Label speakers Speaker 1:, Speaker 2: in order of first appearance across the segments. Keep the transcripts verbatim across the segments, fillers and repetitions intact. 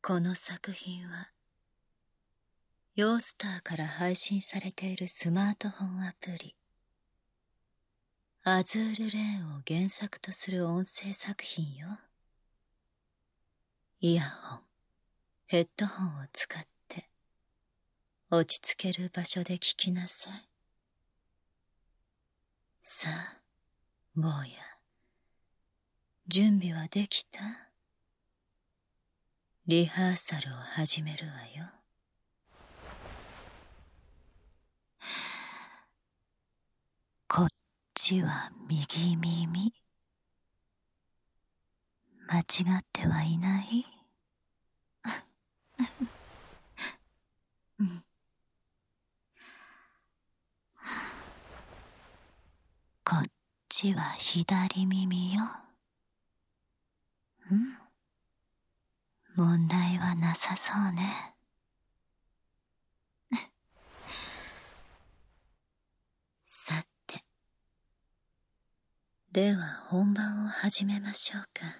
Speaker 1: この作品はヨースターから配信されているスマートフォンアプリアズールレーンを原作とする音声作品よ。イヤホン、ヘッドホンを使って落ち着ける場所で聞きなさい。さあ、坊や、準備はできた？リハーサルを始めるわよ。こっちは右耳。間違ってはいない？うん、こっちは左耳よ。うん、問題はなさそうね。さて、では本番を始めましょうか。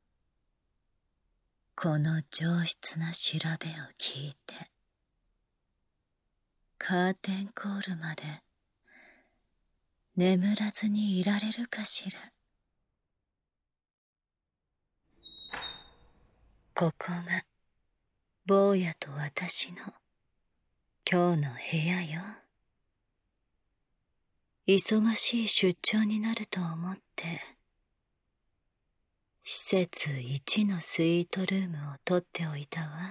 Speaker 1: この上質な調べを聞いて、カーテンコールまで眠らずにいられるかしら。ここが坊やと私の今日の部屋よ。忙しい出張になると思って施設一のスイートルームを取っておいたわ。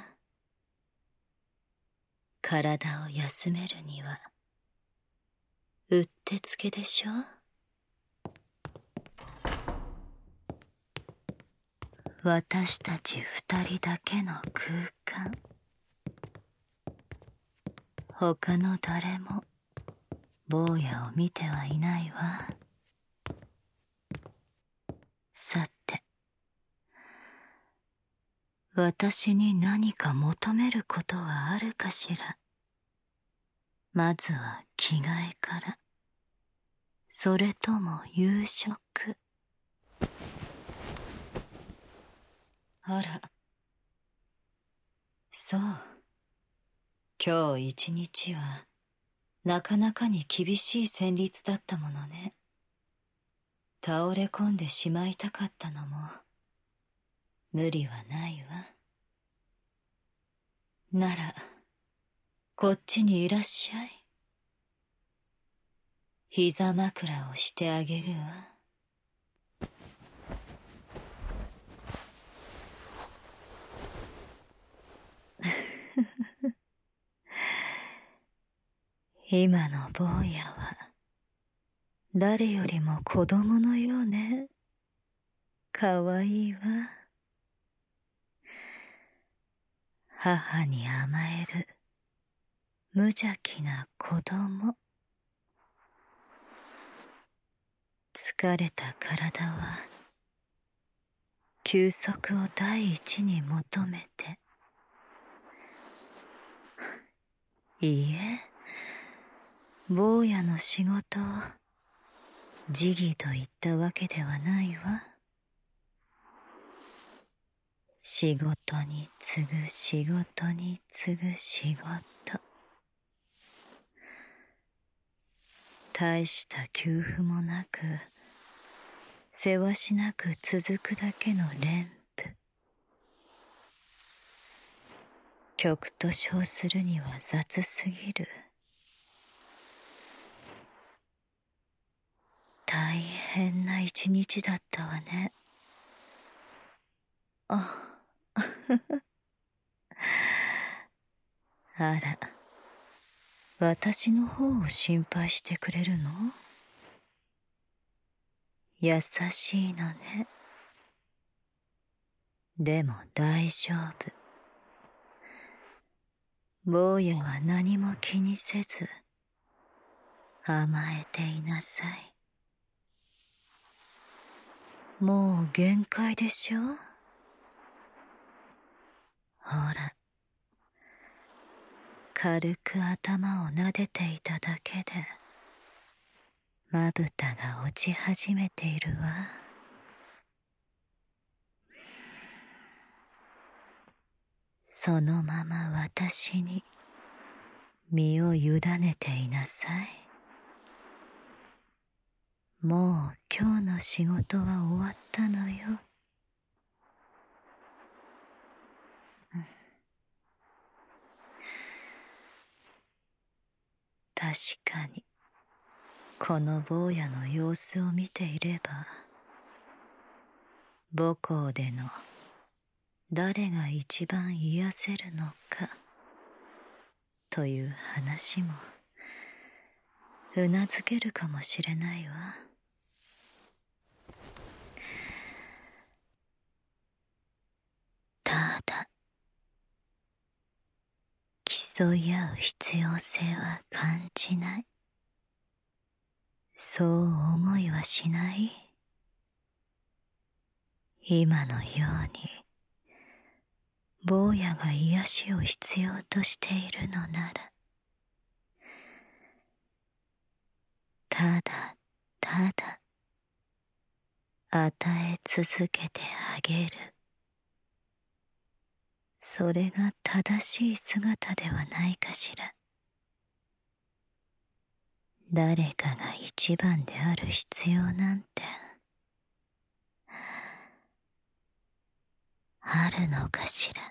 Speaker 1: 体を休めるにはうってつけでしょ。私たち二人だけの空間。他の誰も坊やを見てはいないわ。さて、私に何か求めることはあるかしら。まずは着替えから。それとも夕食。あら、そう。今日一日はなかなかに厳しい旋律だったものね。倒れ込んでしまいたかったのも無理はないわ。ならこっちにいらっしゃい。膝枕をしてあげるわ。今の坊やは誰よりも子供のようね。かわいいわ。母に甘える無邪気な子供。疲れた体は休息を第一に求めて。いいえ、坊やの仕事を辞儀と言ったわけではないわ。仕事に次ぐ仕事に次ぐ仕事。大した給付もなく、せわしなく続くだけの連符。曲と称するには雑すぎる。大変な一日だったわね。ああら、私の方を心配してくれるの？優しいのね。でも大丈夫。坊やは何も気にせず甘えていなさい。もう限界でしょ？ほら、軽く頭を撫でていただけでまぶたが落ち始めているわ。 そのまま私に身を委ねていなさい。もう今日の仕事は終わったのよ。うん、確かにこの坊やの様子を見ていれば、母校での誰が一番癒せるのかという話もうなずけるかもしれないわ。ただ競い合う必要性は感じない。そう思いはしない。今のように坊やが癒しを必要としているのなら、ただただ与え続けてあげる。それが正しい姿ではないかしら。誰かが一番である必要なんてあるのかしら。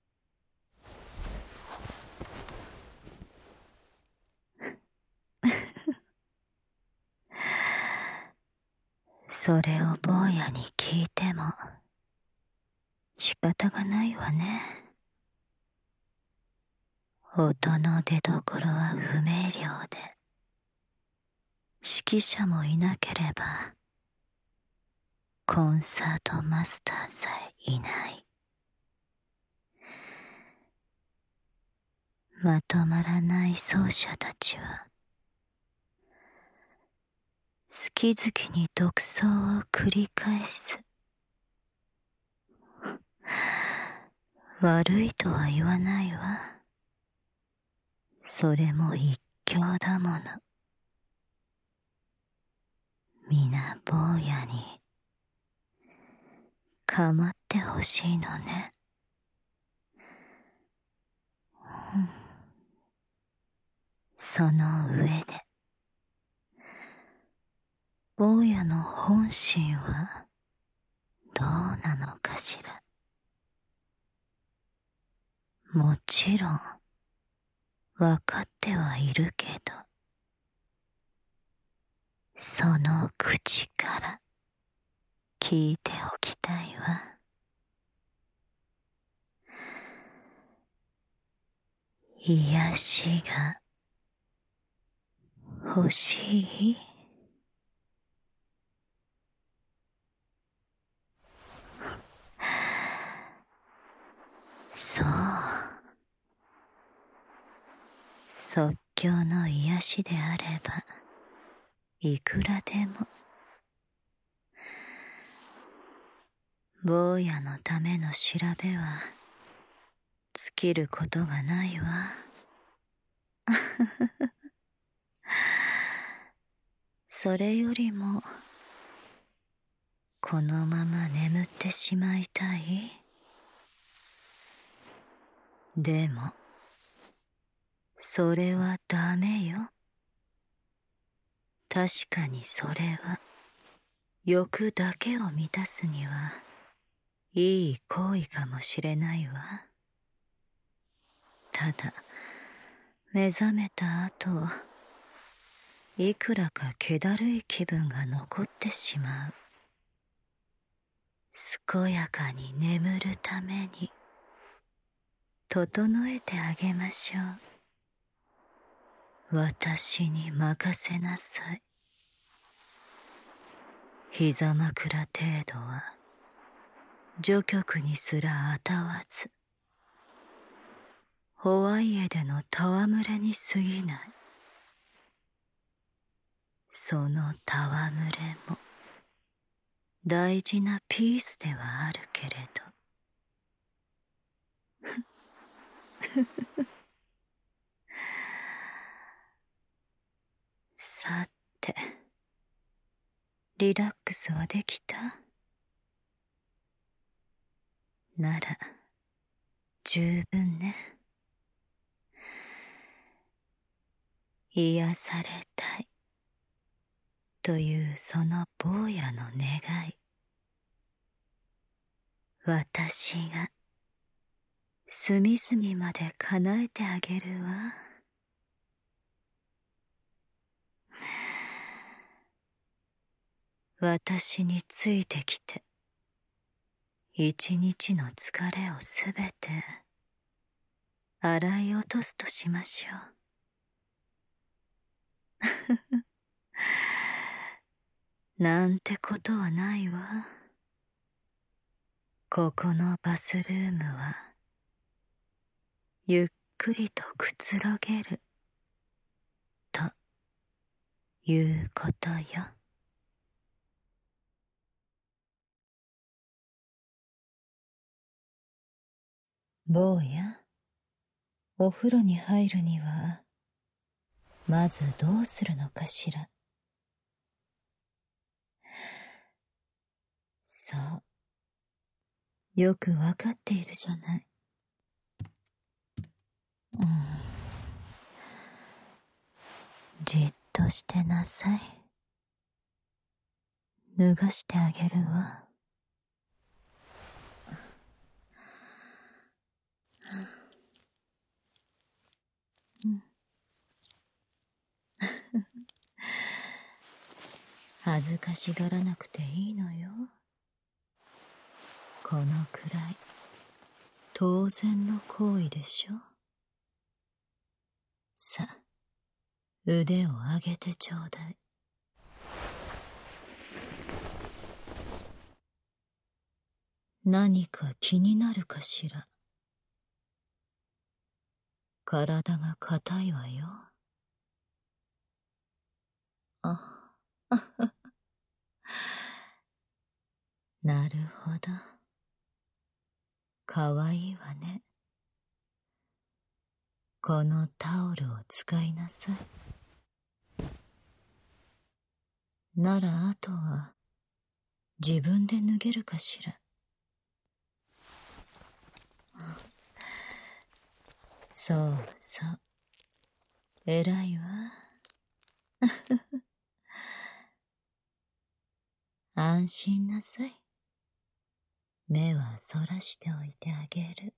Speaker 1: それを坊やに聞いても仕方がないわね。音の出どころは不明瞭で、指揮者もいなければコンサートマスターさえいない。まとまらない奏者たちは好き好きに独奏を繰り返す。悪いとは言わないわ。それも一興だもの。皆坊やに構ってほしいのね。うん、その上で坊やの本心はどうなのかしら。もちろんわかってはいるけど、その口から聞いておきたいわ。癒しが欲しい？そう。即興の癒しであればいくらでも。坊やのための調べは尽きることがないわ。それよりもこのまま眠ってしまいたい？でもそれはダメよ。確かにそれは欲だけを満たすにはいい行為かもしれないわ。ただ目覚めた後、いくらか気だるい気分が残ってしまう。健やかに眠るために整えてあげましょう。私に任せなさい。膝枕程度は序曲にすらあたわず、ホワイエでの戯れに過ぎない。その戯れも大事なピースではあるけれど。さて、リラックスはできた？なら十分ね。癒されたいというその坊やの願い、私が隅々まで叶えてあげるわ。私についてきて、一日の疲れをすべて洗い落とすとしましょう。なんてことはないわ。ここのバスルームはゆっくりとくつろげるということよ。坊や、お風呂に入るにはまずどうするのかしら。そう、よくわかっているじゃない。うん、じっとしてなさい。脱がしてあげるわ。うん、恥ずかしがらなくていいのよ。このくらい当然の行為でしょ。さ、腕を上げてちょうだい。何か気になるかしら。体が硬いわよ。あ、なるほど。かわいいわね。このタオルを使いなさい。ならあとは自分で脱げるかしら。そうそう、偉いわ。安心なさい。目はそらしておいてあげる。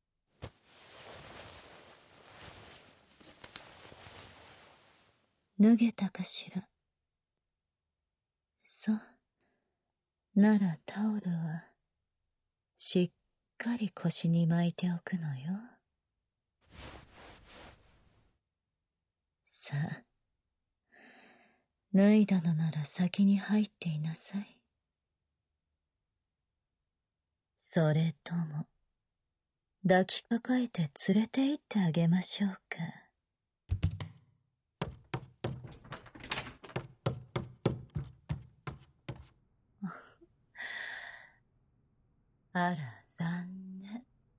Speaker 1: 脱げたかしら。そう。ならタオルはしっかり腰に巻いておくのよ。さあ、脱いだのなら先に入っていなさい。それとも抱きかかえて連れて行ってあげましょうか。あら、残念。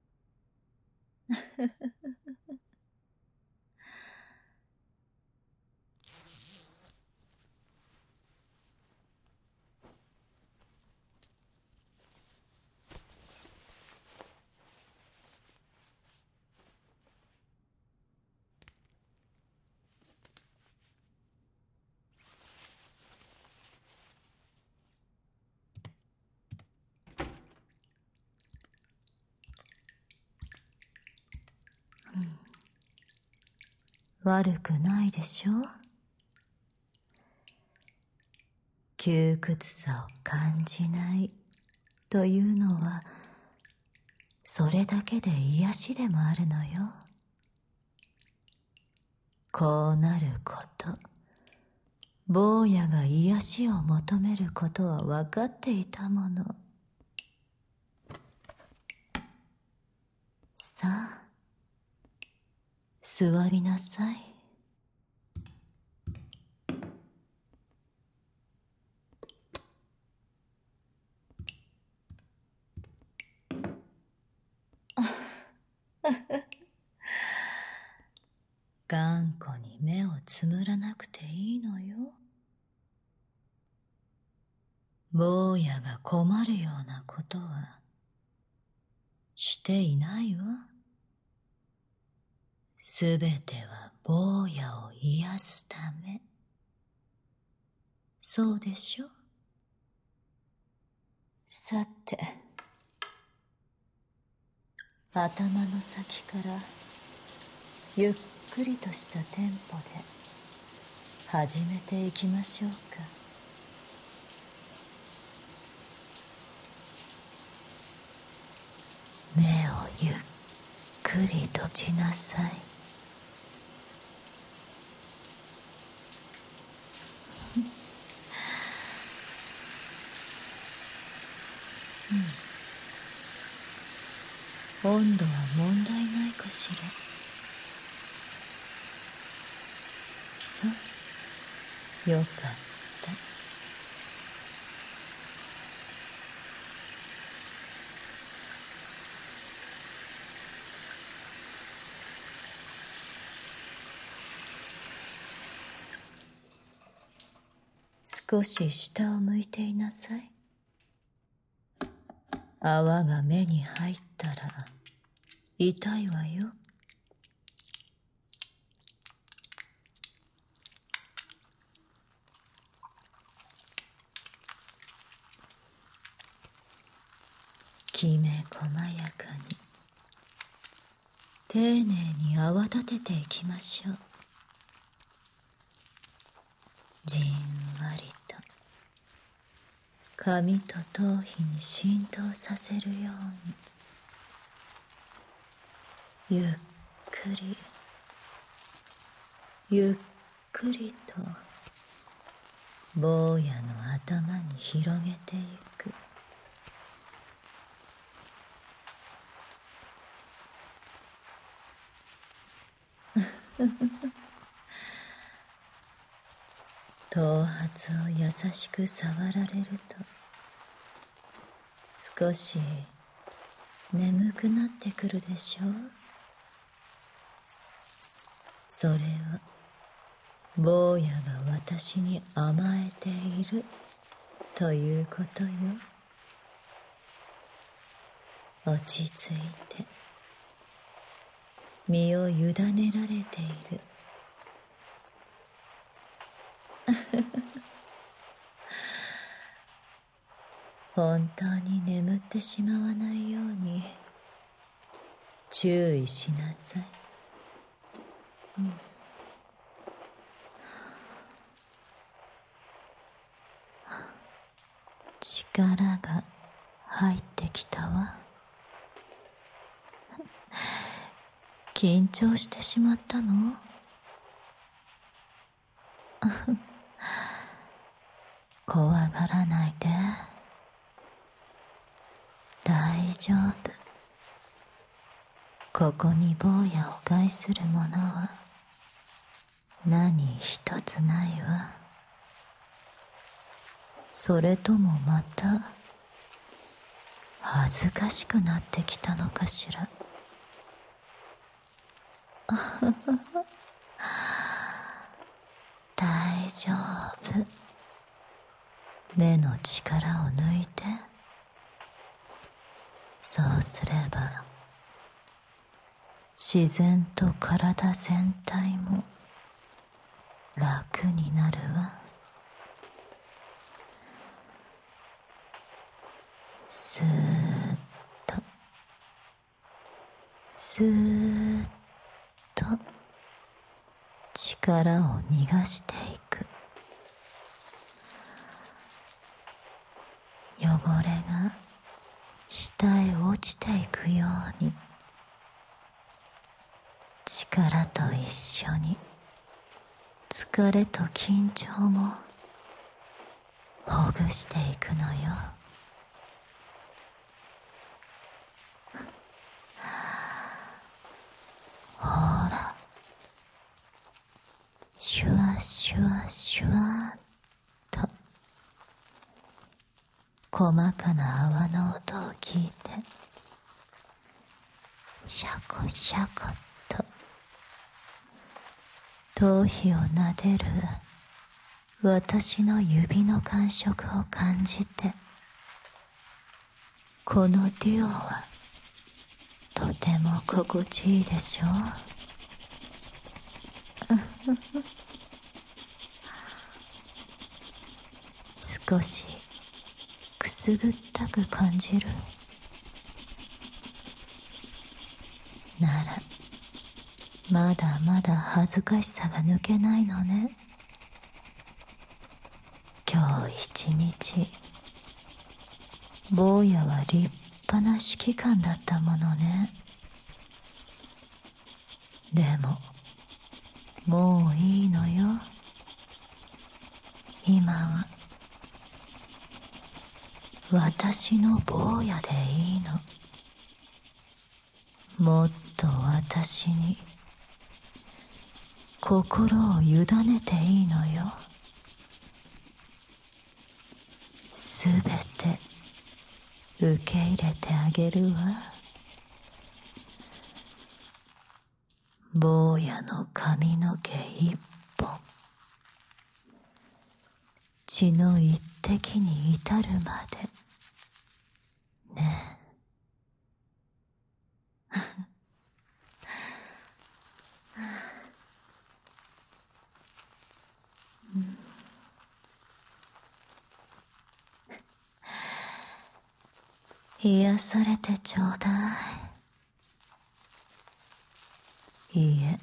Speaker 1: うん、悪くないでしょ。窮屈さを感じないというのはそれだけで癒しでもあるのよ。こうなること、坊やが癒しを求めることは分かっていたもの。さあ、座りなさい。頑固に目をつむらなくていいのよ。坊やが困るようなことはしていないわ。 すべては坊やを癒すため。そうでしょ？さて、頭の先からゆっくりとしたテンポで始めていきましょうか。目をゆっくり閉じなさい。うん、温度は問題ないかしら。そう、よかった。少し下を向いていなさい。泡が目に入ったら痛いわよ。きめ細やかに丁寧に泡立てていきましょう。じんわりと髪と頭皮に浸透させるように、ゆっくりゆっくりと坊やの頭に広げていく。頭髪を優しく触られると少し眠くなってくるでしょう。それは坊やが私に甘えているということよ。落ち着いて身を委ねられている。本当に眠ってしまわないように注意しなさい。うん、力が入ってきたわ。緊張してしまったの？怖がらないで。大丈夫。ここに坊やを害するものは何一つないわ。それともまた恥ずかしくなってきたのかしら。大丈夫。目の力を抜いて。そうすれば自然と体全体も楽になるわ。スーッとスーッと力を逃がしていく。汚れが下へ落ちていくように、力と一緒に疲れと緊張もほぐしていくのよ。ほら、シュワシュワシュワっと細かな泡の音を聞いて、シャコシャコと頭皮を撫でる私の指の感触を感じて、このデュオはとても心地いいでしょう。 少しくすぐったく感じる。ならまだまだ恥ずかしさが抜けないのね。今日一日坊やは立派な指揮官だったものね。でももういいのよ。今は私の坊やでいいの。もっと私に心を委ねていいのよ。すべて受け入れてあげるわ。坊やの髪の毛一本、血の一滴に至るまでね。癒されてちょうだい。いいえ、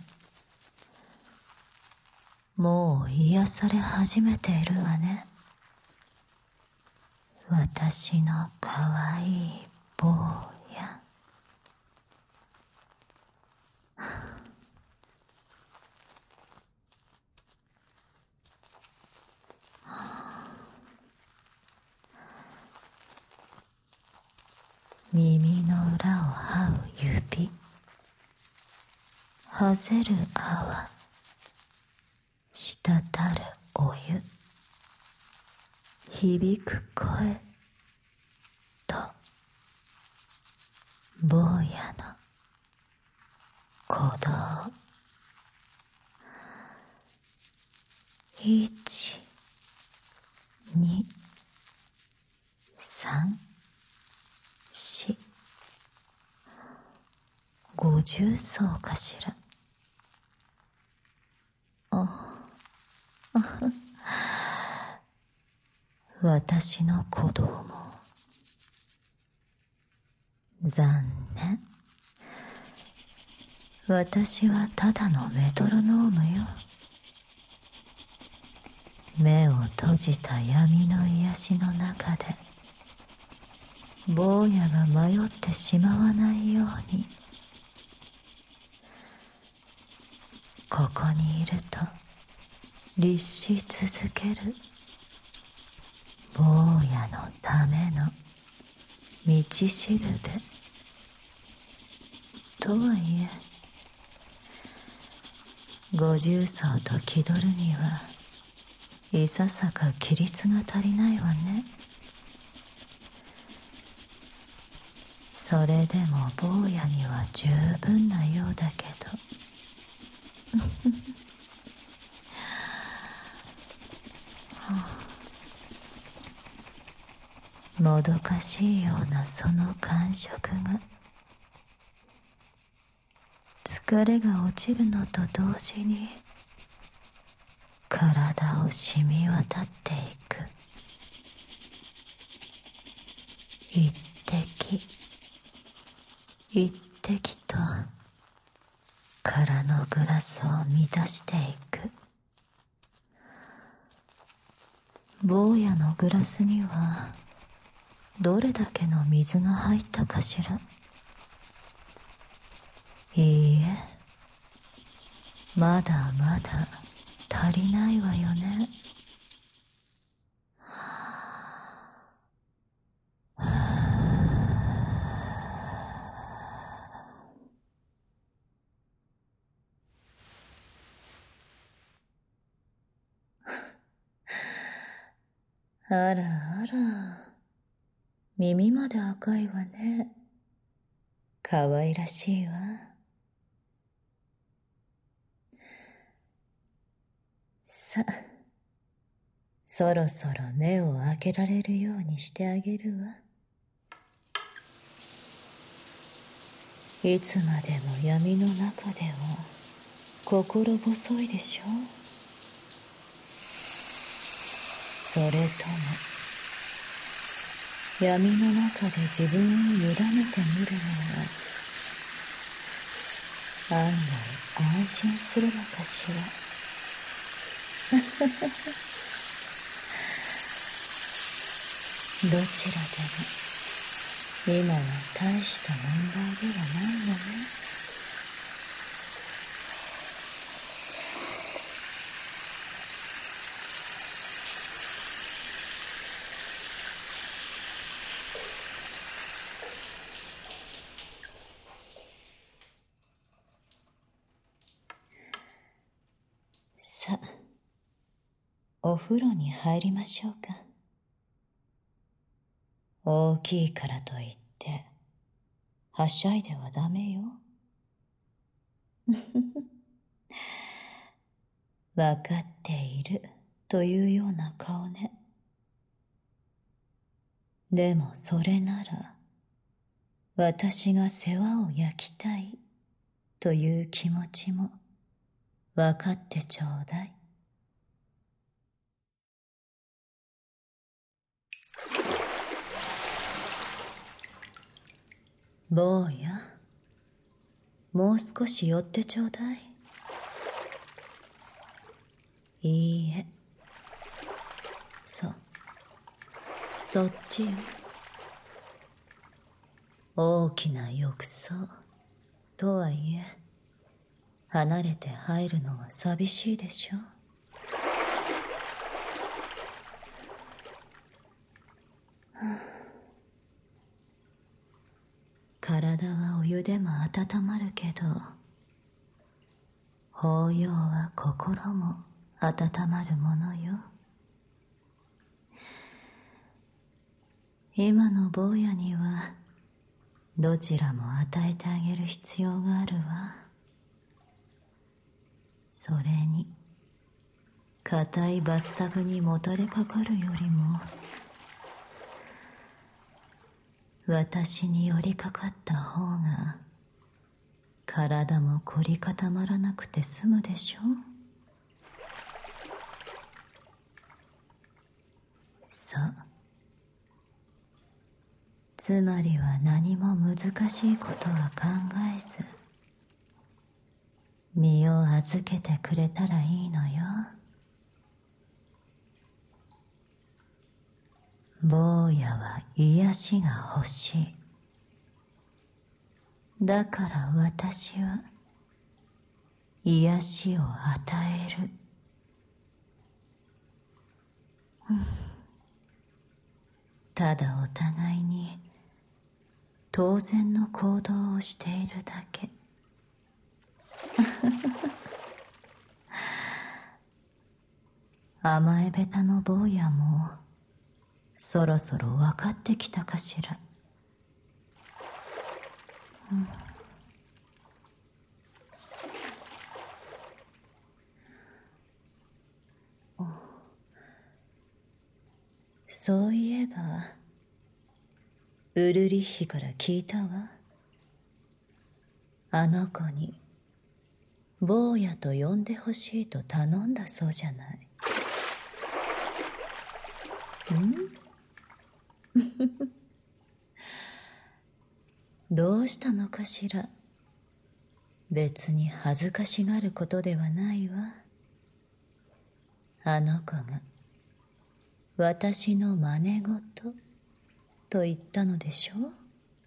Speaker 1: もう癒され始めているわね。私のかわいい坊や。耳の裏を這う指、はぜる泡、滴るお湯、響く声と坊やの鼓動。一、二、三、四、五重奏かしら。私の鼓動も残念。私はただのメトロノームよ。目を閉じた闇の癒しの中で坊やが迷ってしまわないように、ここにいると律し続ける坊やのための道しるべ。とはいえ五重奏と気取るにはいささか規律が足りないわね。それでも坊やには十分なようだけどもどかしいようなその感触が疲れが落ちるのと同時に体を染み渡っていく。一滴一滴と空のグラスを満たしていく。坊やのグラスにはどれだけの水が入ったかしら。いいえ、まだまだ足りないわよね。あらあら、耳まで赤いわね。かわいらしいわ。さ、そろそろ目を開けられるようにしてあげるわ。いつまでも闇の中では心細いでしょ。それとも闇の中で自分を委ねてみるのは案外安心するのかしら。どちらでも今は大した問題ではないのね。さあ、お風呂に入りましょうか。大きいからといってはしゃいではダメよ。わかっているというような顔ね。でもそれなら私が世話を焼きたいという気持ちもわかってちょうだい。坊や、もう少し寄ってちょうだい。いいえ、そう、そっちよ。大きな浴槽とはいえ離れて入るのは寂しいでしょ。体はお湯でも温まるけど、抱擁は心も温まるものよ。今の坊やにはどちらも与えてあげる必要があるわ。それに硬いバスタブにもたれかかるよりも私に寄りかかった方が体も凝り固まらなくて済むでしょ。そう、つまりは何も難しいことは考えず身を預けてくれたらいいのよ。坊やは癒しが欲しい。だから私は癒しを与える。ただお互いに当然の行動をしているだけ。甘えべたの坊やもそろそろ分かってきたかしら。うん、そういえばウルリッヒから聞いたわ。あの子に坊やと呼んでほしいと頼んだそうじゃない。んどうしたのかしら。別に恥ずかしがることではないわ。あの子が私の真似事と言ったのでしょう。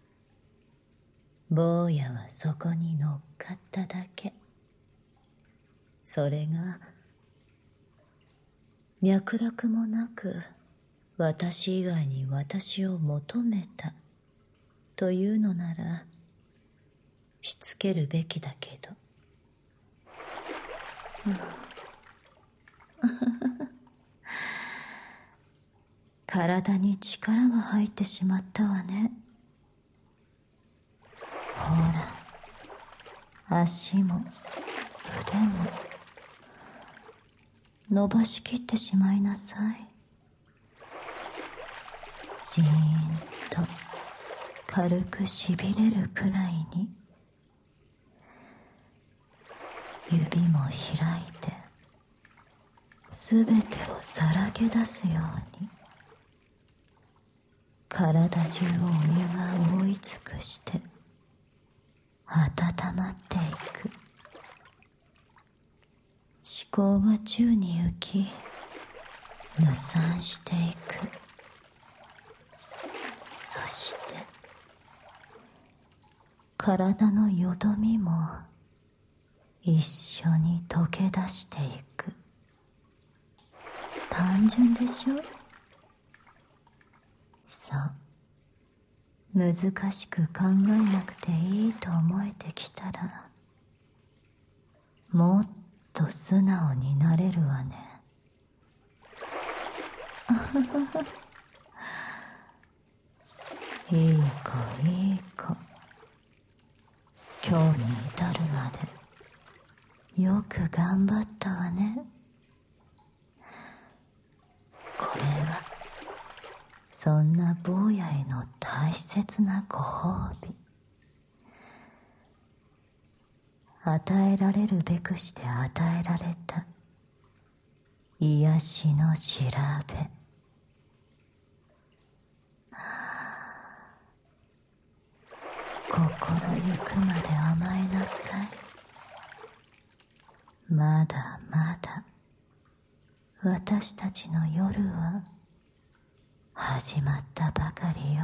Speaker 1: 坊やはそこに乗っかっただけ。それが脈絡もなく私以外に私を求めたというのならしつけるべきだけど。体に力が入ってしまったわね。ほら、足も腕も伸ばしきってしまいなさい。じーんと軽くしびれるくらいに。指も開いて、すべてをさらけ出すように、体中をお湯が覆い尽くして温まっていく。思考が宙に浮き、無散していく。そして体のよどみも一緒に溶け出していく。単純でしょ？そう。難しく考えなくていいと思えてきたら、もっと素直になれるわね。いい子いい子。今日に至るまでよく頑張ったわね。これはそんな坊やへの大切なご褒美。与えられるべくして与えられた癒しの調べ。心ゆくまで甘えなさい。まだまだ私たちの夜は始まったばかりよ。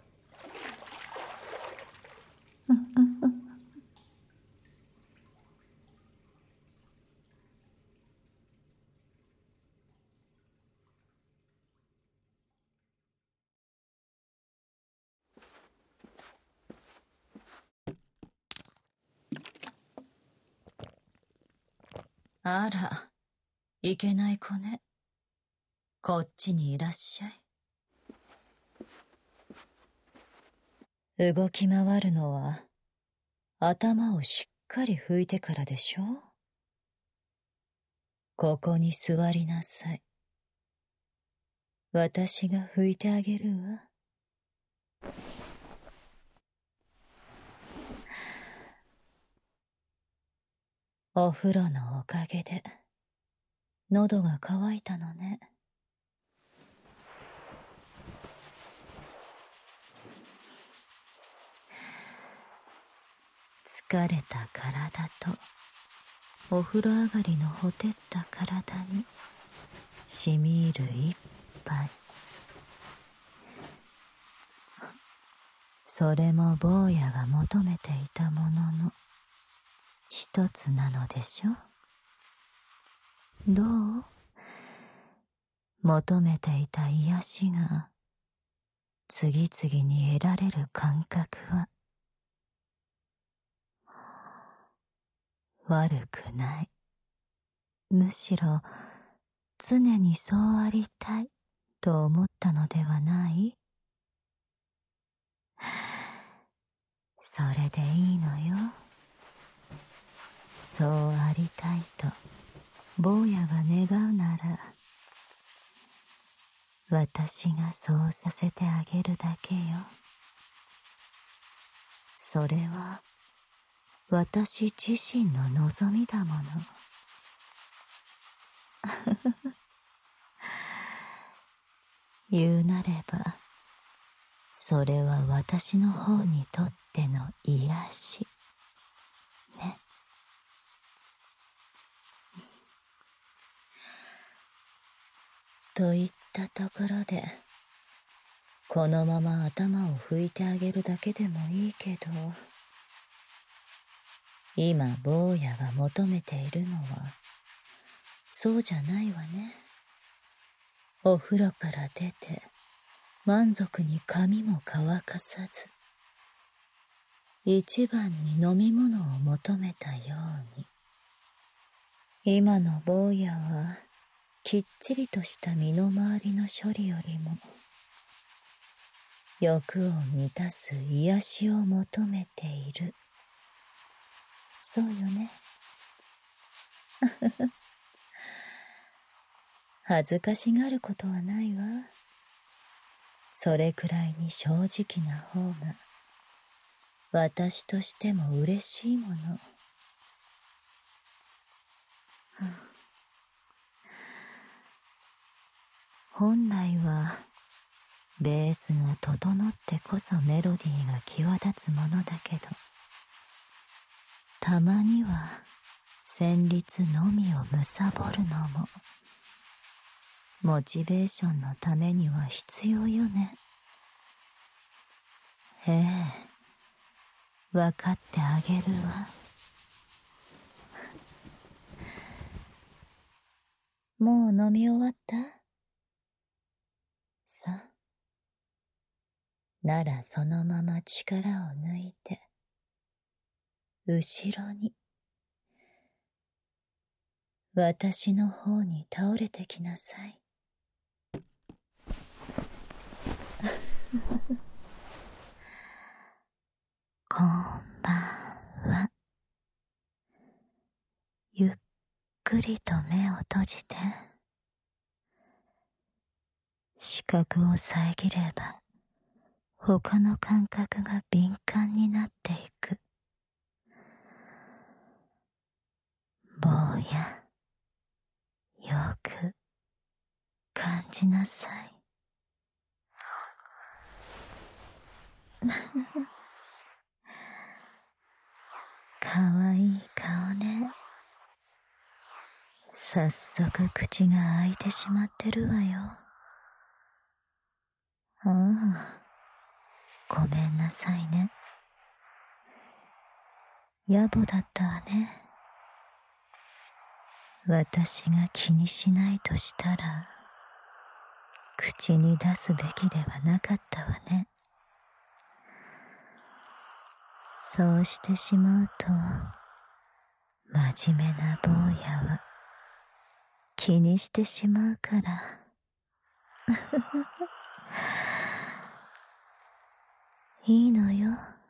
Speaker 1: あら、いけない子ね。こっちにいらっしゃい。動き回るのは頭をしっかり拭いてからでしょ。ここに座りなさい。私が拭いてあげるわ。お風呂のおかげで喉が渇いたのね。疲れた体とお風呂上がりのほてった体にしみ入る一杯。それも坊やが求めていたものの一つなのでしょ。どう？求めていた癒しが次々に得られる感覚は悪くない。むしろ常にそうありたいと思ったのではない？それでいいのよ。そうありたいと坊やが願うなら、私がそうさせてあげるだけよ。それは私自身の望みだもの。言うなれば、それは私の方にとっての癒しね。といったところで、このまま頭を拭いてあげるだけでもいいけど、今坊やが求めているのはそうじゃないわね。お風呂から出て満足に髪も乾かさず、一番に飲み物を求めたように、今の坊やはきっちりとした身の回りの処理よりも欲を満たす癒しを求めている。そうよね。恥ずかしがることはないわ。それくらいに正直な方が私としても嬉しいもの。 本来はベースが整ってこそメロディーが際立つものだけど、たまには旋律のみを貪るのもモチベーションのためには必要よね。ええ、わかってあげるわ。もう飲み終わった？さあ。ならそのまま力を抜いて、後ろに、私の方に倒れてきなさい。こんばんは。ゆっくりと目を閉じて、視覚を遮れば、他の感覚が敏感になっていく。坊や、よく感じなさい。かわいい顔ね。早速口が開いてしまってるわよ。ああ、ごめんなさいね。野暮だったわね。私が気にしないとしたら、口に出すべきではなかったわね。そうしてしまうと、真面目な坊やは気にしてしまうから。いいのよ。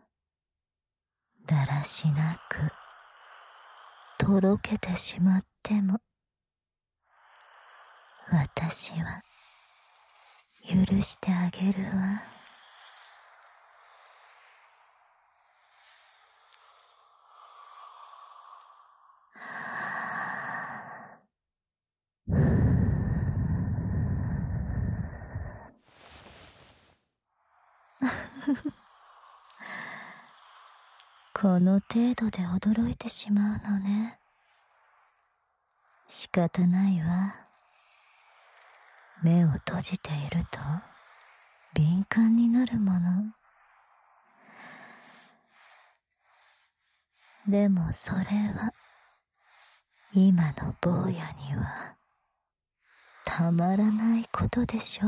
Speaker 1: だらしなく、とろけてしまっても、私は許してあげるわ。この程度で驚いてしまうのね。仕方ないわ。目を閉じていると敏感になるもの。でもそれは今の坊やにはたまらないことでしょ。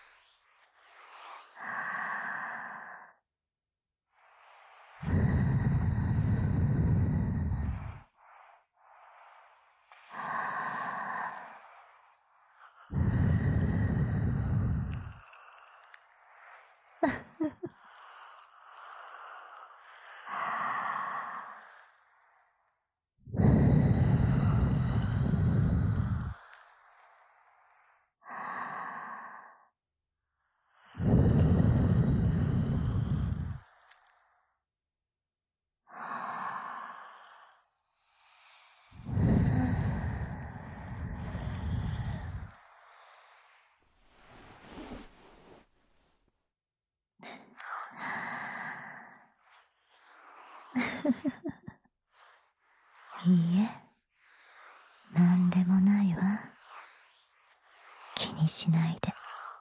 Speaker 1: いいえ、なんでもないわ。気にしないで。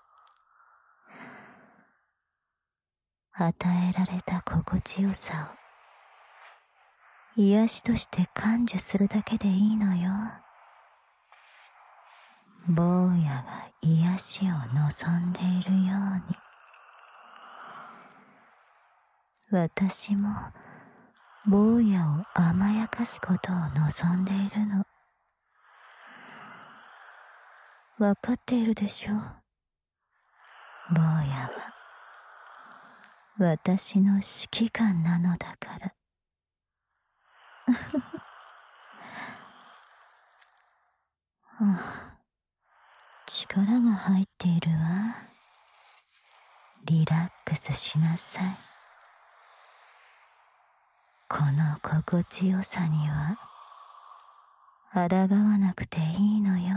Speaker 1: 与えられた心地よさを癒しとして感受するだけでいいのよ。坊やが癒しを望んでいるように、私も坊やを甘やかすことを望んでいるの。わかっているでしょう。坊やは私の指揮官なのだから。ああ、力が入っているわ。リラックスしなさい。この心地よさには抗わなくていいのよ。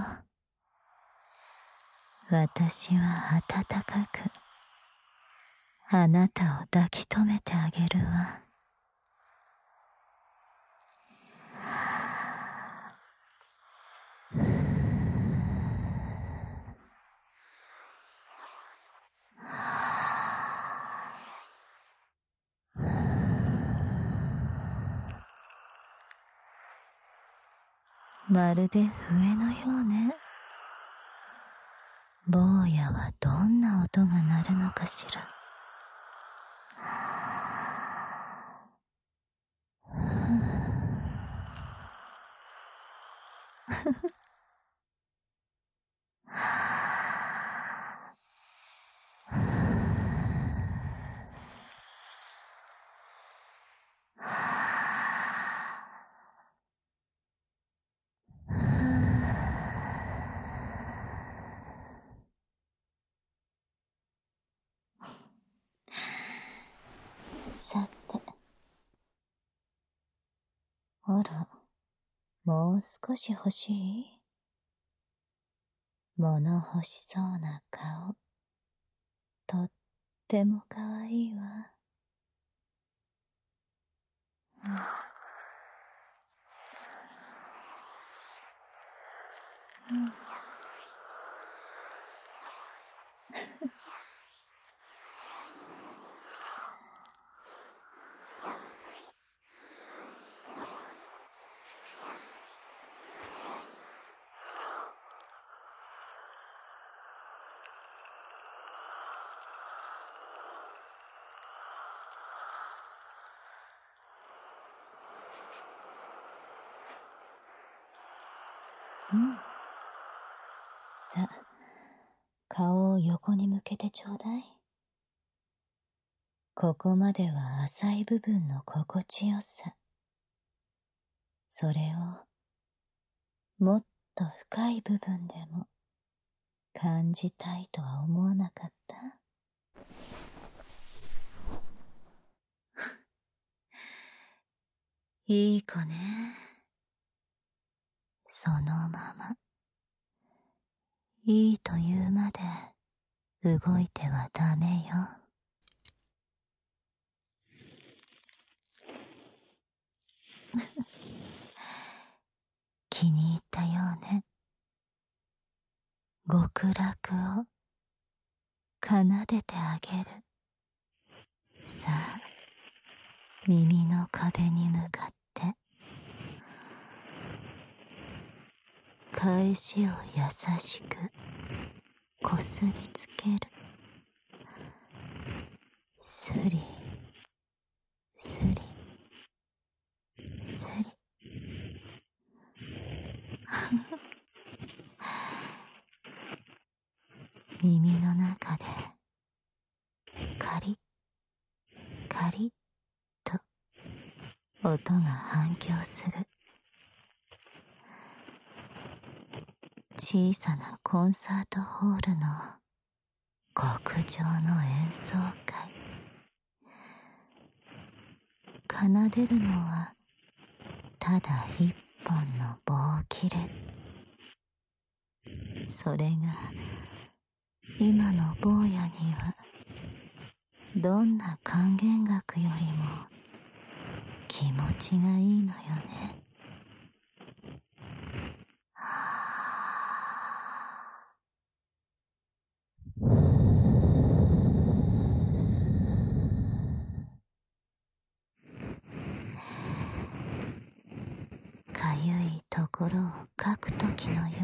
Speaker 1: 私は温かくあなたを抱き留めてあげるわ。まるで笛のようね。坊やはどんな音が鳴るのかしら。さて、ほら、もう少し欲しい？物欲しそうな顔、とってもかわいいわ。うんうんうん。さ、顔を横に向けてちょうだい。ここまでは浅い部分の心地よさ。それを、もっと深い部分でも感じたいとは思わなかった？いい子ね。そのまま。いいというまで動いてはダメよ。気に入ったようね。極楽を奏でてあげる。さあ、耳の壁に向かって返しを優しくこすりつける。すりすりすり耳の中でカリッカリッと音が反響する。小さなコンサートホールの極上の演奏会。奏でるのはただ一本の棒切れ。それが今の坊やにはどんな管弦楽よりも気持ちがいいのよね。かゆいところをかくときのよ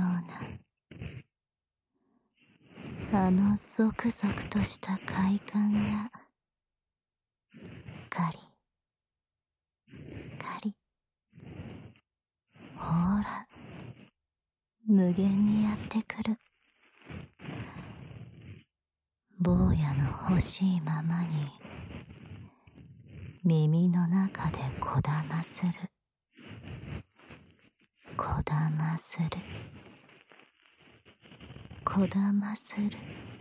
Speaker 1: うなあのゾクゾクとした快感がカリカリ、ほら無限にやってくる。坊やの欲しいままに耳の中でこだまする。こだまするこだまする。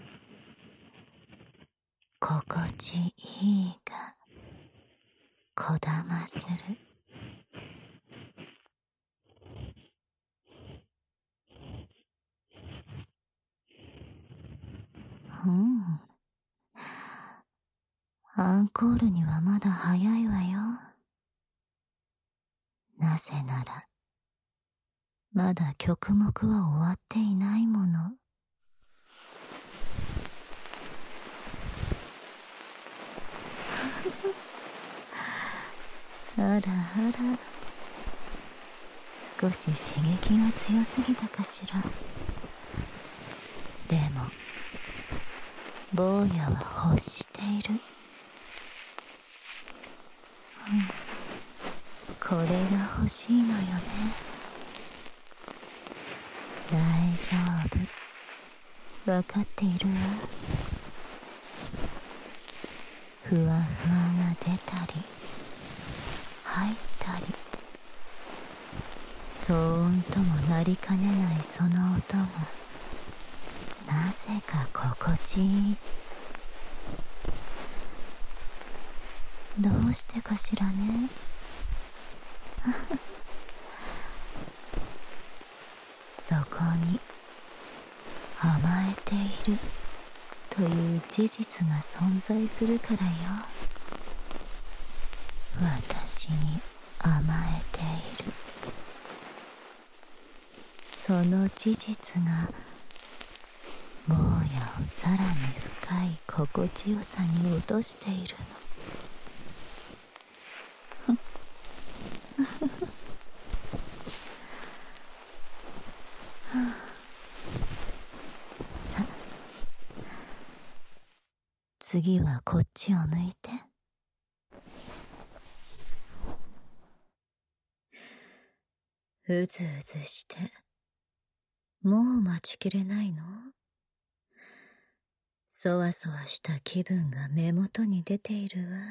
Speaker 1: 心地いいがこだまする。 うん。アンコールにはまだ早いわよ。なぜなら、まだ曲目は終わっていないもの。あらあら、少し刺激が強すぎたかしら。でも坊やは欲している。うん、これが欲しいのよね。大丈夫、わかっているわ。ふわふわが出たり入ったり、騒音ともなりかねないその音がなぜか心地いい。どうしてかしらね。そこに甘えているという事実が存在するからよ。私に甘えている。その事実が坊やをさらに深い心地よさに落としているの。さ、次はこっちを向いて。うずうずしてもう待ちきれないの？そわそわした気分が目元に出ているわ。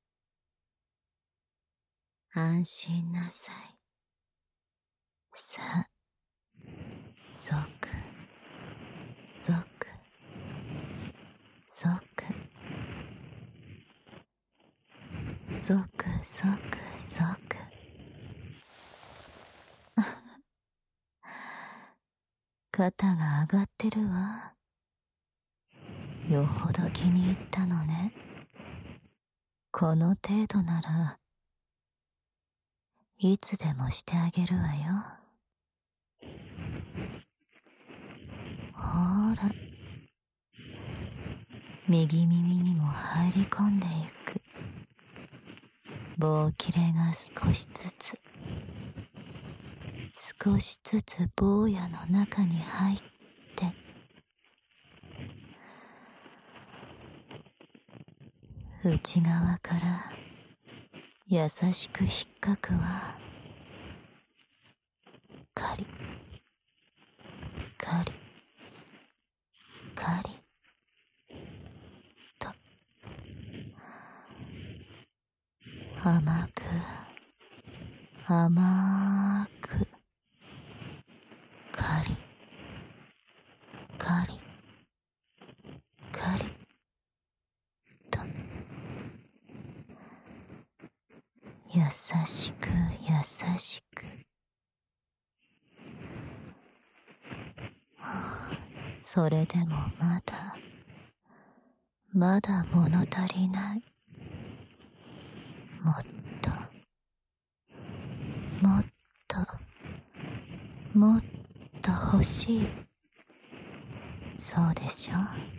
Speaker 1: 安心なさい。さあ、そくそくそくそくそくそく。肩が上がってるわ。よほど気に入ったのね。この程度ならいつでもしてあげるわよ。ほら、右耳にも入り込んでいく。棒切れが少しずつ少しずつ坊やの中に入って、内側から優しく引っかくわ。カリカリカリと甘く甘くカリカリカリと優しく優しく。それでもまだまだ物足りない。もっともっともっと欲しい。そうでしょ。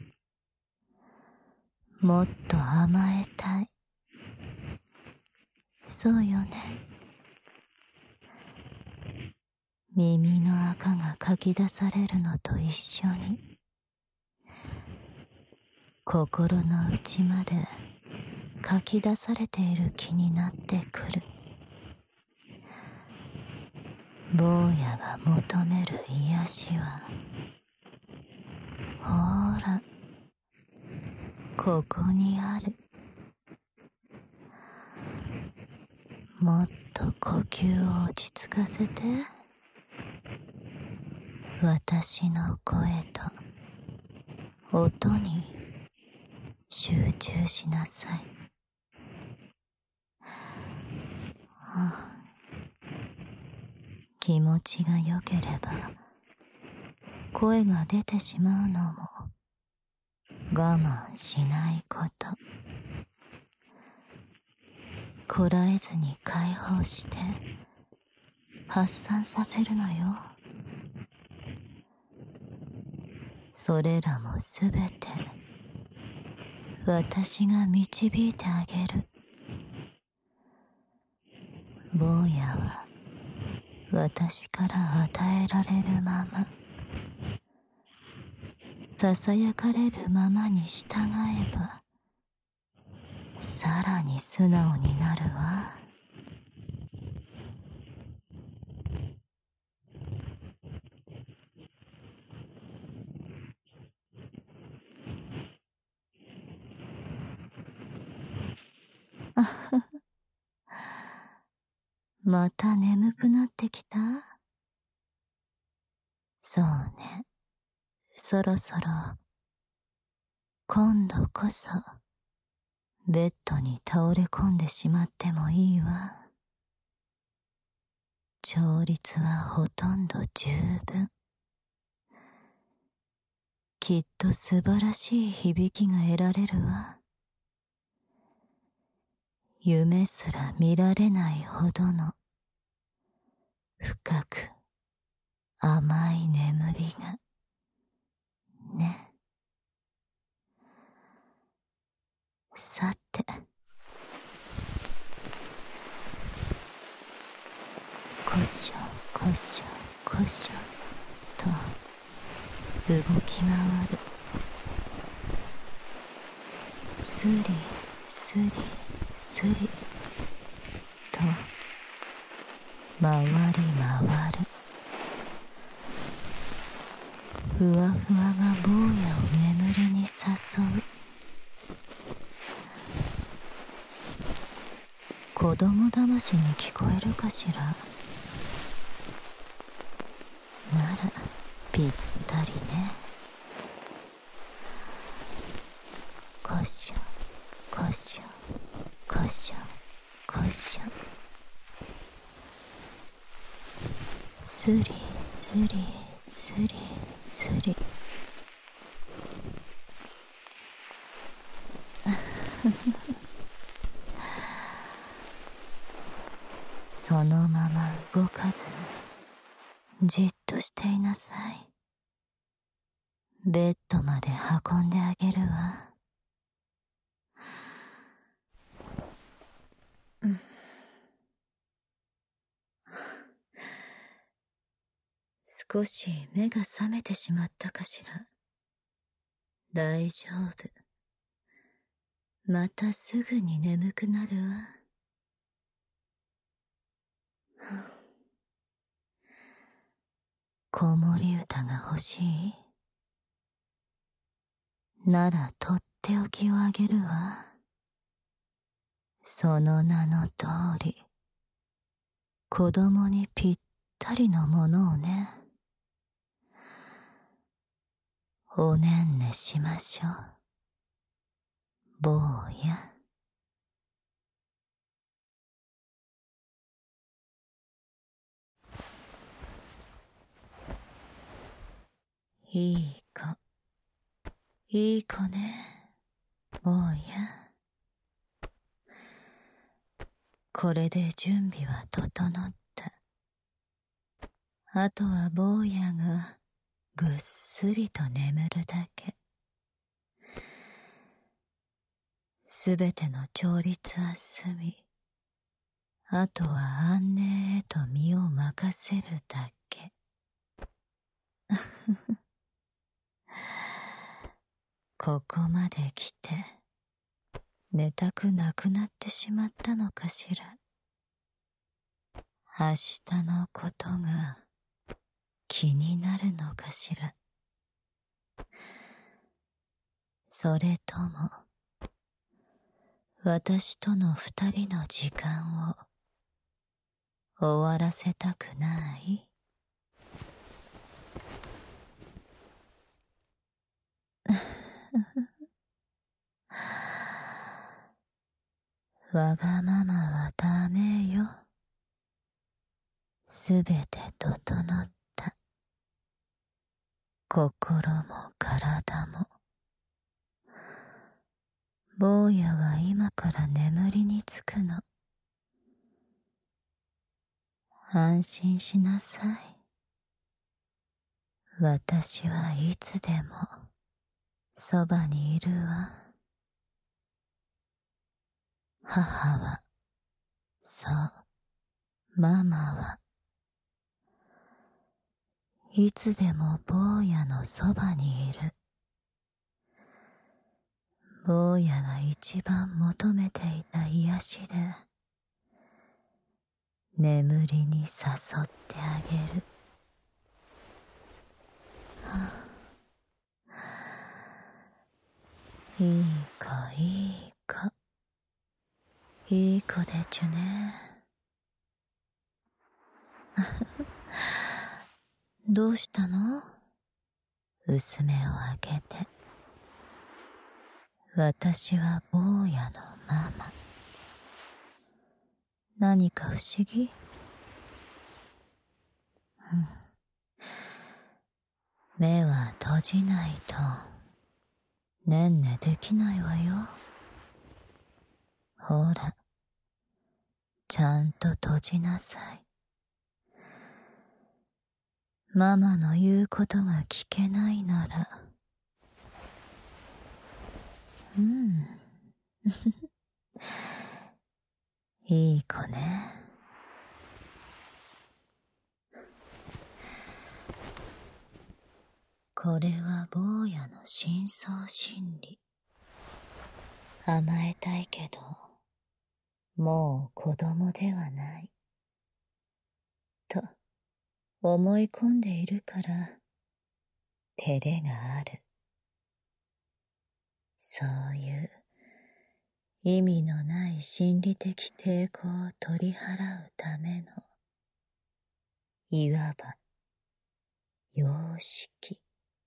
Speaker 1: もっと甘えたい。そうよね。耳の垢がかき出されるのと一緒に、心の内までかき出されている気になってくる。坊やが求める癒しは、ほら、ここにある。もっと呼吸を落ち着かせて。私の声と音に集中しなさい。はあ、気持ちが良ければ声が出てしまうのも我慢しないこと。こらえずに解放して発散させるのよ。それらもすべて私が導いてあげる。坊やは私から与えられるまま、ささやかれるままに従えば、さらに素直になるわ。また眠くなってきた？そうね。そろそろ、今度こそ、ベッドに倒れ込んでしまってもいいわ。調律はほとんど十分。きっと素晴らしい響きが得られるわ。夢すら見られないほどの深く甘い眠りがね。さて、こしょこしょこしょと動き回る。スリスリスリと回り回る。ふわふわが坊やを眠りに誘う。子供騙しに聞こえるかしら。ならぴったりね。こしょこしょこしょこしょ。スリスリスリスリ。そのまま動かず、じっとしていなさい。ベッドまで運んであげるわ。うん、少し目が覚めてしまったかしら。大丈夫。またすぐに眠くなるわ。子守歌が欲しい？ならとっておきをあげるわ。その名の通り、子供にぴったりのものをね。おねんねしましょう、坊や。いい子、いい子ね、坊や。これで準備は整った。あとは坊やがぐっすりと眠るだけ。すべての調律は済み、あとは安寧へと身を任せるだけ。ここまで来て、寝たくなくなってしまったのかしら。明日のことが気になるのかしら。それとも、私との二人の時間を終わらせたくない？わがままはダメよ。すべて整った。心も体も坊やは今から眠りにつくの。安心しなさい。私はいつでもそばにいるわ。母は、そう、ママは、いつでも坊やのそばにいる。坊やが一番求めていた癒しで、眠りに誘ってあげる。はあ、いい子いい子。いい子でちゅね。どうしたの？薄目を開けて。私は坊やのママ。何か不思議？うん。目は閉じないと、ねんねできないわよ。ほら、ちゃんと閉じなさい。ママの言うことが聞けないなら。うん。いい子ね。これは坊やの深層心理。甘えたいけど、もう子供ではない。と、思い込んでいるから、照れがある。そういう意味のない心理的抵抗を取り払うための、いわば、様式。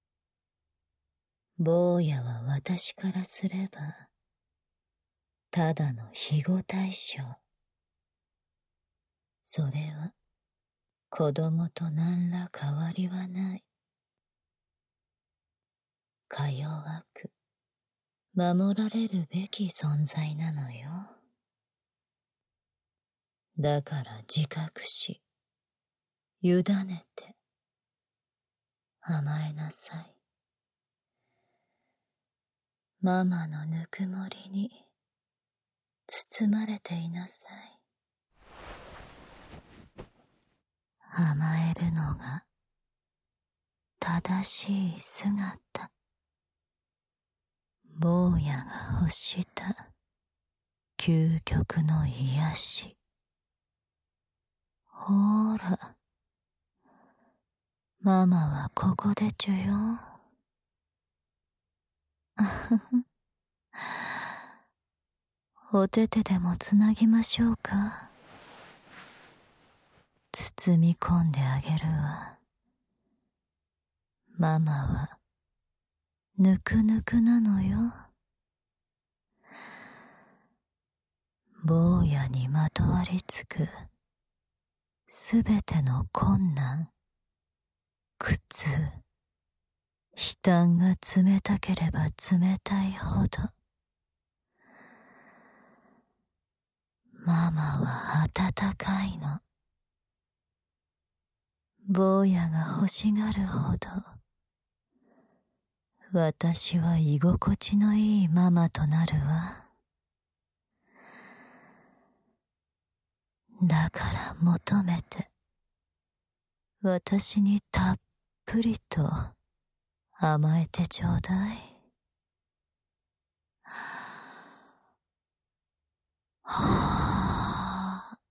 Speaker 1: 坊やは私からすれば、ただの庇護対象。それは、子供と何ら変わりはない。か弱く、守られるべき存在なのよ。だから自覚し、委ねて、甘えなさい。ママのぬくもりに包まれていなさい。甘えるのが正しい姿。坊やが欲した究極の癒し。ほーら、ママはここでちゅよ。あふふ。お手手でもつなぎましょうか。包み込んであげるわ。ママはぬくぬくなのよ。坊やにまとわりつくすべての困難、苦痛、悲嘆が冷たければ冷たいほど、ママは温かいの。坊やが欲しがるほど、私は居心地のいいママとなるわ。だから求めて、私にたっぷりと甘えてちょうだい。はあ。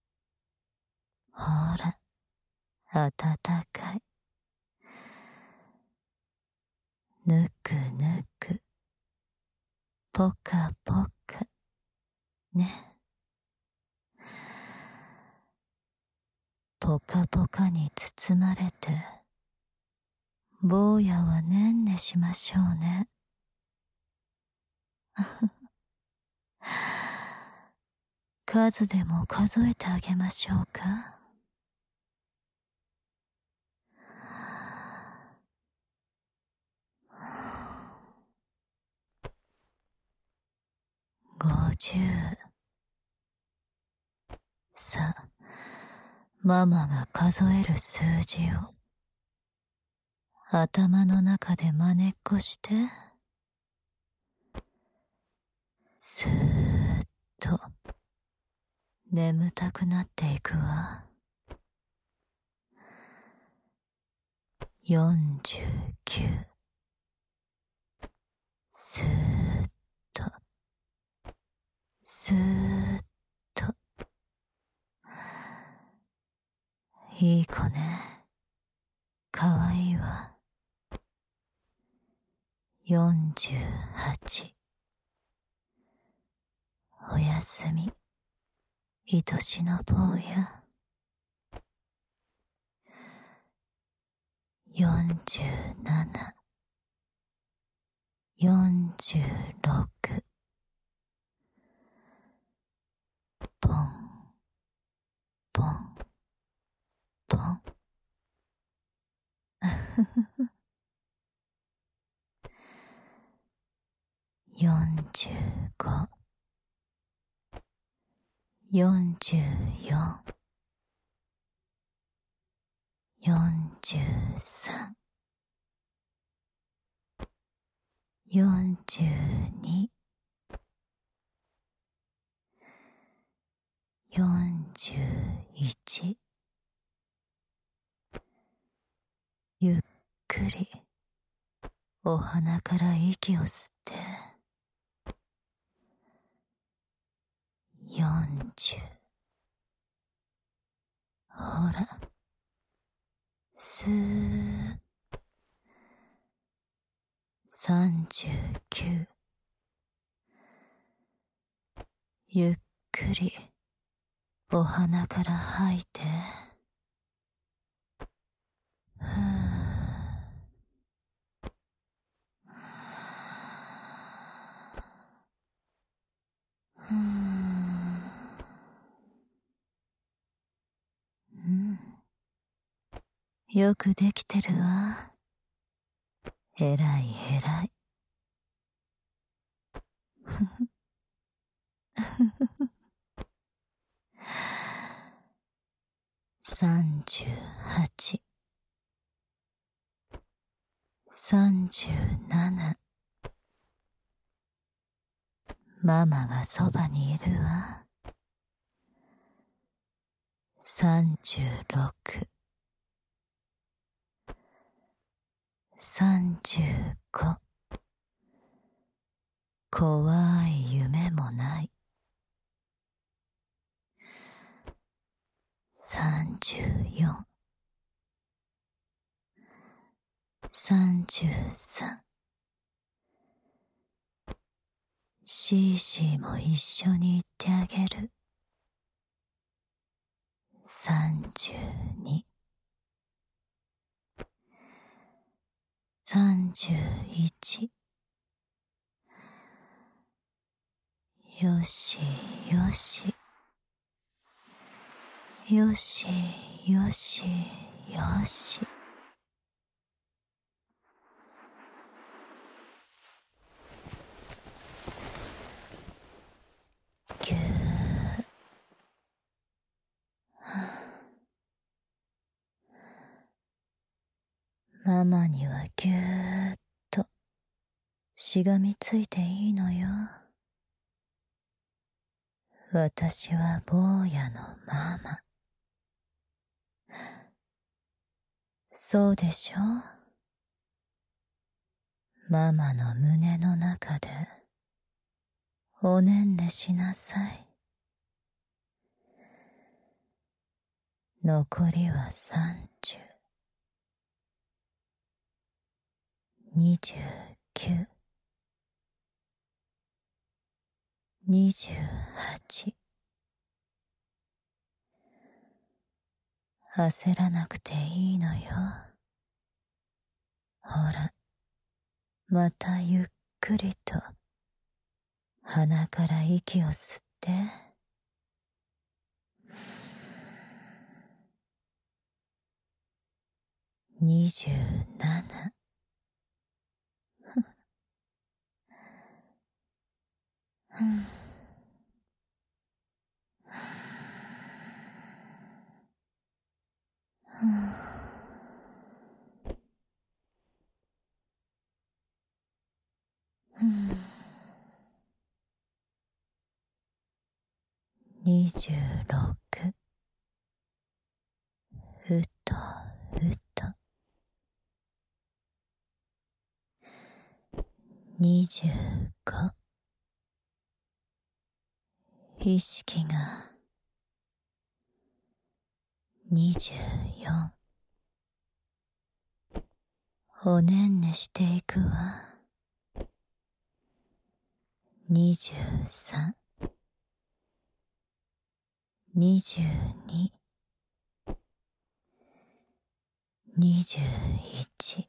Speaker 1: ほら、暖かい。ぬくぬく、ぽかぽか、ね。ぽかぽかに包まれて、坊やはねんねしましょうね。数でも数えてあげましょうか。 ママが数える数字を頭の中で真似っこしてスーッと眠たくなっていくわ。よんじゅうきゅう、スーッとスーッと。いい子ね。かわいいわ。よんじゅうはち、おやすみ、愛しの坊や。よんじゅうなな、よんじゅうろく、ポン、ポン、ポン。よんじゅうご、よんじゅうよん、よんじゅうさん、よんじゅうに、よんじゅういち。ゆっくりお鼻から息を吸ってよんじゅう。ほらスー。さんじゅうきゅう。ゆっくりお鼻から吐いてふー。ふーん。うん。よくできてるわ。えらいえらい。ふふ。ふふふ。さんじゅうはち、さんじゅうなな。ママがそばにいるわ。さんじゅうろく、さんじゅうご。怖い夢もない。さんじゅうよん、さんじゅうさん。シーシーも一緒に行ってあげる。さんじゅうに、さんじゅういち。よしよし、よしよしよし。ぎゅー。ママにはぎゅーっとしがみついていいのよ。私は坊やのママ。そうでしょ？ママの胸の中でおねんねしなさい。残りはさんじゅう、にじゅうきゅう、にじゅうはち。焦らなくていいのよ。ほら、またゆっくりと鼻から息を吸って。にじゅうなな。 二十六。ふとふと。二十五。意識が二十四。おねんねしていくわ。二十三。二十二。二十一。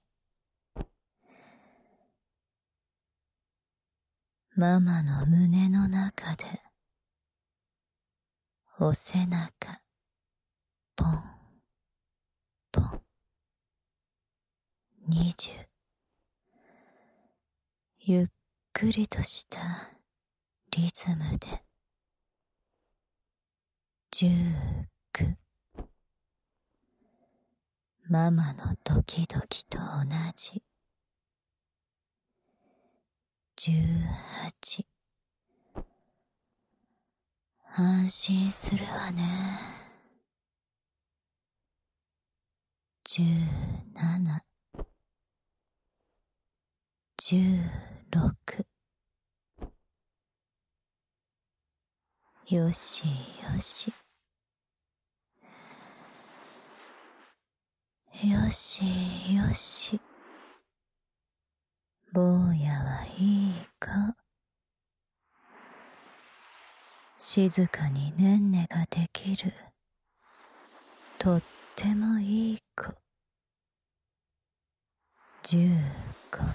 Speaker 1: ママの胸の中でお背中ポンポン。二十。ゆっくりとしたリズムで十九。ママのドキドキと同じ。十八。安心するわね。十七。十六。よしよし。よしよし。坊やはいいか。静かにねんねができる。とってもいい子。十五。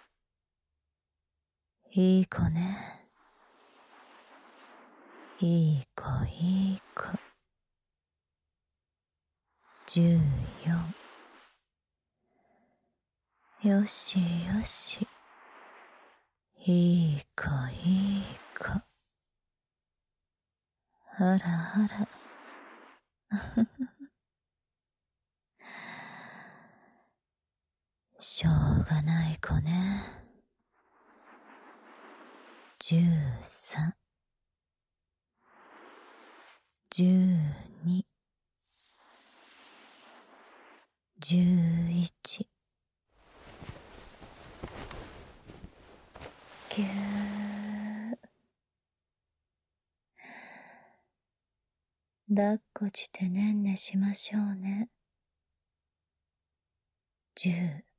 Speaker 1: いい子ね。いい子いい子。十四。よしよし。いい子いい子。あらあら。しょうがない子ね。十三。十二。十一。ぎゅー。抱っこしてねんねしましょうね。十。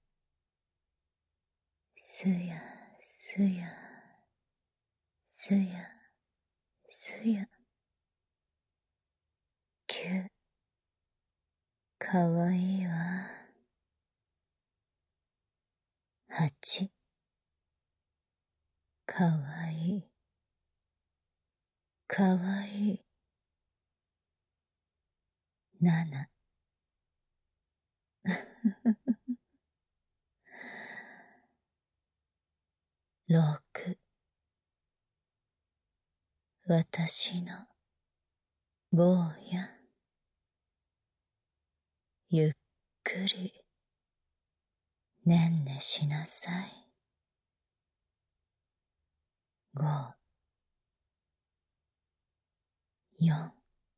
Speaker 1: すやすやすやすや。九。かわいいわ。八。かわいい。かわいい。七。六。私の坊や。ゆっくりねんねしなさい。五。四。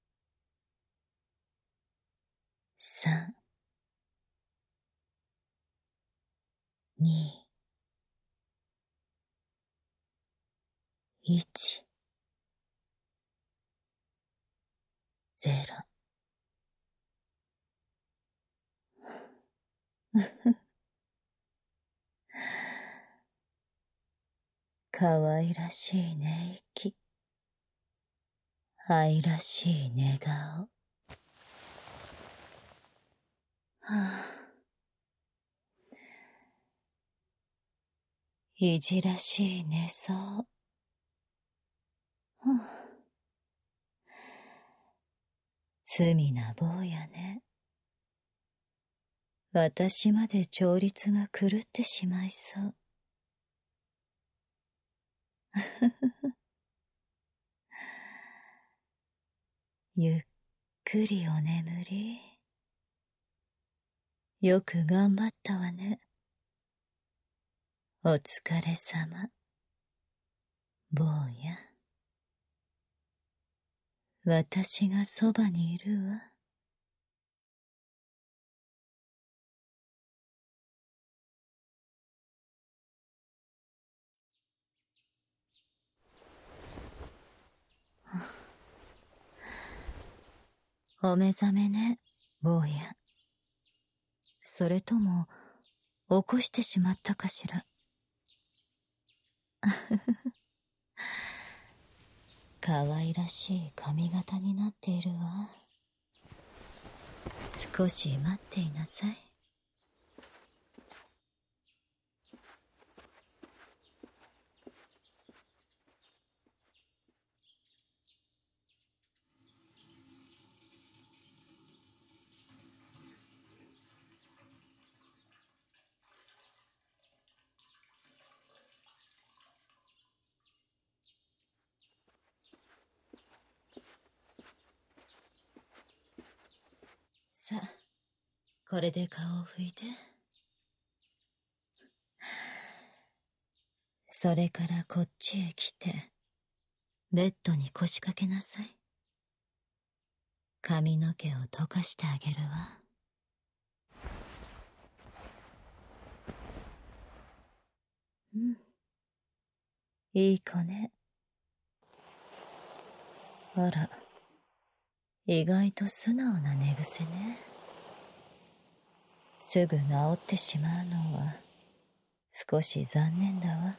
Speaker 1: 三。二。一。ゼロ。かわいらしい寝息。愛らしい寝顔。はあ、いじらしい寝相。はあ、罪な坊やね。私まで調律が狂ってしまいそう。ゆっくりお眠り。 よく頑張ったわね。お疲れ様、坊や。私がそばにいるわ。お目覚めね、坊や。それとも、起こしてしまったかしら。可愛らしい髪型になっているわ。少し待っていなさい。さあ、これで顔を拭いて。それからこっちへ来て、ベッドに腰掛けなさい。髪の毛を溶かしてあげるわ。うん。いい子ね。あら、意外と素直な寝癖ね。すぐ治ってしまうのは少し残念だわ。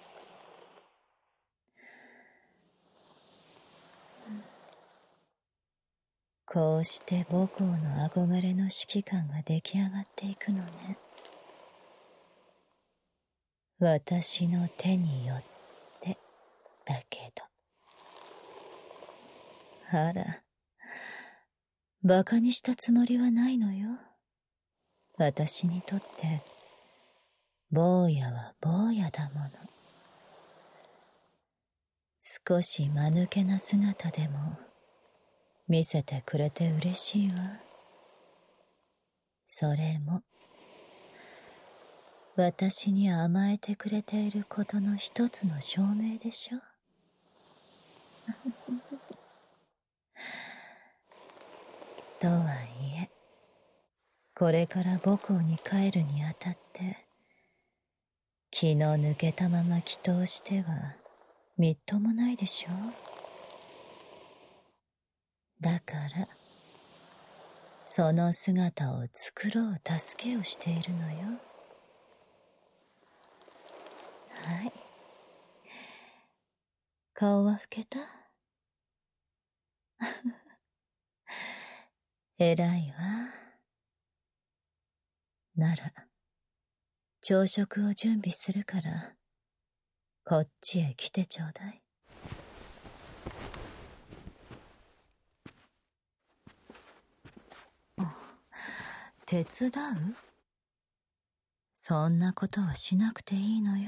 Speaker 1: こうして母校の憧れの指揮官が出来上がっていくのね。私の手によってだけど。あら、馬鹿にしたつもりはないのよ。私にとって坊やは坊やだもの。少し間抜けな姿でも見せてくれて嬉しいわ。それも私に甘えてくれていることの一つの証明でしょ。とはいえ、これから母校に帰るにあたって気の抜けたまま祈祷してはみっともないでしょ。だからその姿を作ろう助けをしているのよ。はい。顔は老けた？偉いわ。なら朝食を準備するからこっちへ来てちょうだい。手伝う？そんなことはしなくていいのよ。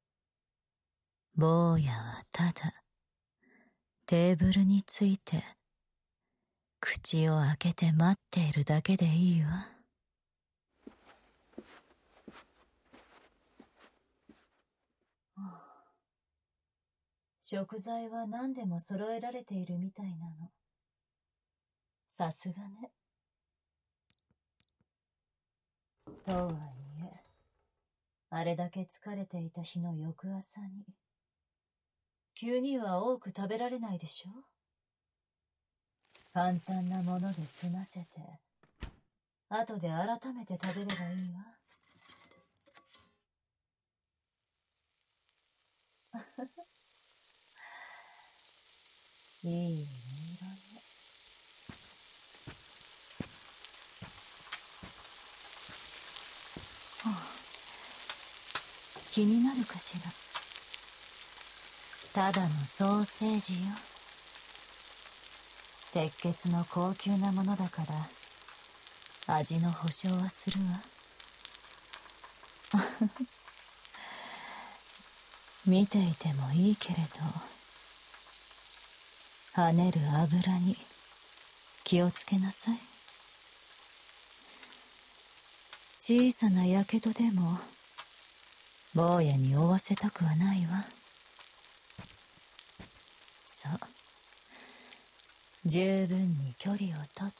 Speaker 1: 坊やはただテーブルについて口を開けて待っているだけでいいわ。食材は何でも揃えられているみたいなの。さすがね。とはいえ、あれだけ疲れていた日の翌朝に急には多く食べられないでしょ。簡単なもので済ませて後で改めて食べればいいわ。いい色ね。はあ、気になるかしら。ただのソーセージよ。鉄血の高級なものだから味の保証はするわ。見ていてもいいけれど跳ねる油に気をつけなさい。 小さなやけどでも坊やに負わせたくはないわ。そう、十分に距離をとって。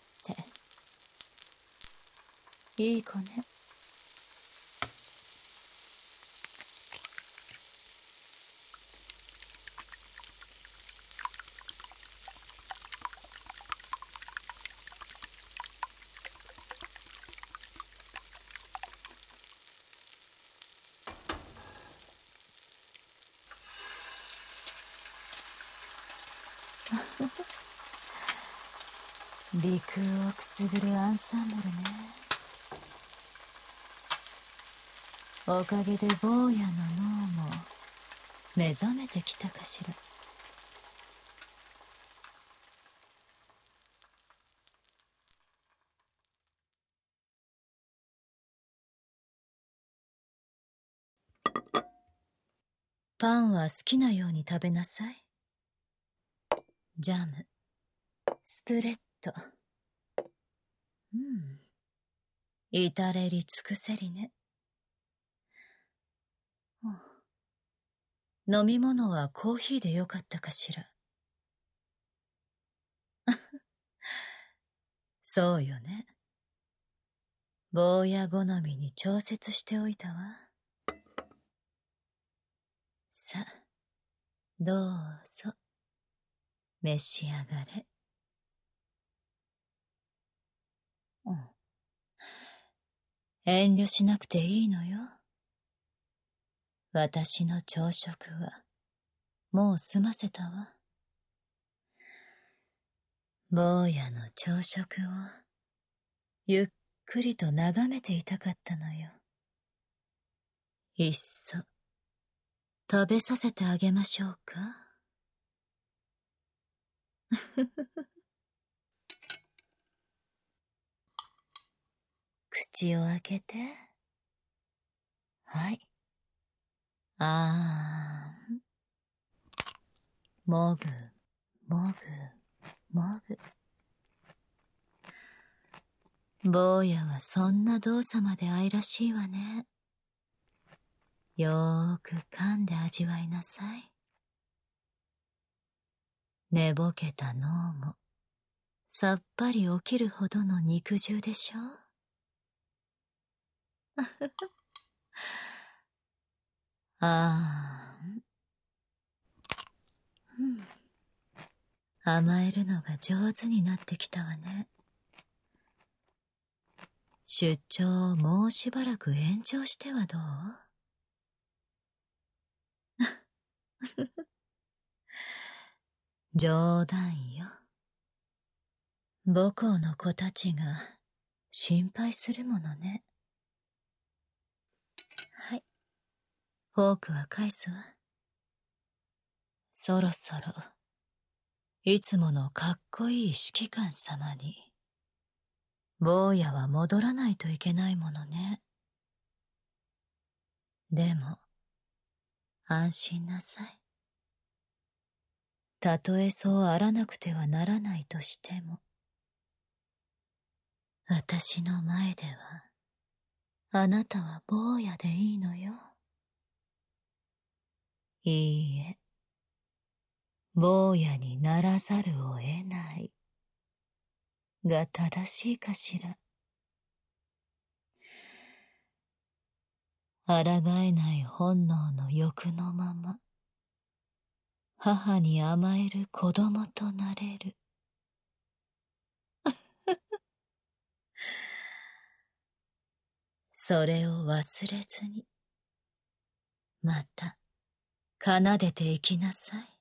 Speaker 1: いい子ね。鼻腔をくすぐるアンサンブルね。おかげで坊やの脳も目覚めてきたかしら。パンは好きなように食べなさい。ジャム、スプレッド。うん。至れり尽くせりね。飲み物はコーヒーでよかったかしら。そうよね。坊や好みに調節しておいたわ。さあ、どうぞ召し上がれ。うん。遠慮しなくていいのよ。私の朝食はもう済ませたわ。坊やの朝食をゆっくりと眺めていたかったのよ。いっそ食べさせてあげましょうか。口を開けて。はい。あーん。もぐもぐもぐ。坊やはそんな動作まで愛らしいわね。よーく噛んで味わいなさい。寝ぼけた脳もさっぱり起きるほどの肉汁でしょ。あーん。うん。甘えるのが上手になってきたわね。出張をもうしばらく延長してはどう？冗談よ。母校の子たちが心配するものね。はい。フォークは返すわ。そろそろ、いつものかっこいい指揮官様に、坊やは戻らないといけないものね。でも、安心なさい。たとえそうあらなくてはならないとしても、私の前では、あなたは坊やでいいのよ。いいえ、坊やにならざるを得ないが正しいかしら。抗えない本能の欲のまま、母に甘える子供となれる。それを忘れずに、また奏でていきなさい。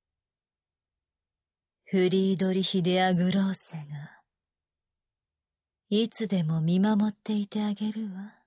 Speaker 1: フリードリヒ・デア・グローセが、いつでも見守っていてあげるわ。